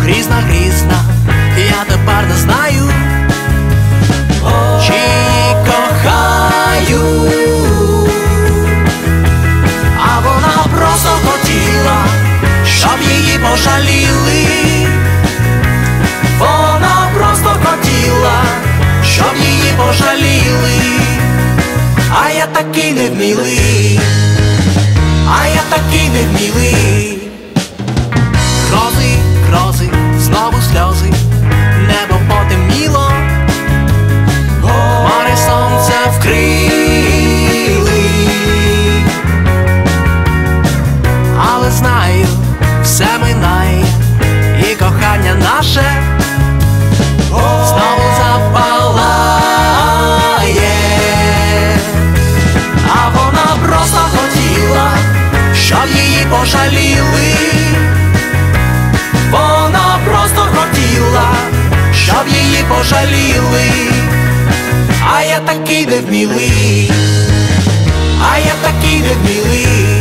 грізна, грізна, я тепер не знаю, чи її кохаю. А вона просто хотіла, щоб її пожаліли. Вона просто хотіла, щоб її пожаліли. А я такий невмілий, а я такий невмілий. Грози, грози, знову сльози, небо потемніло, море сонця вкрили. Але знаю, все минає, і кохання наше знову запалає. А вона просто хотіла, щоб її пожаліли. Вона просто хотіла, щоб її пожаліли. А я такий невмілий, а я такий невмілий.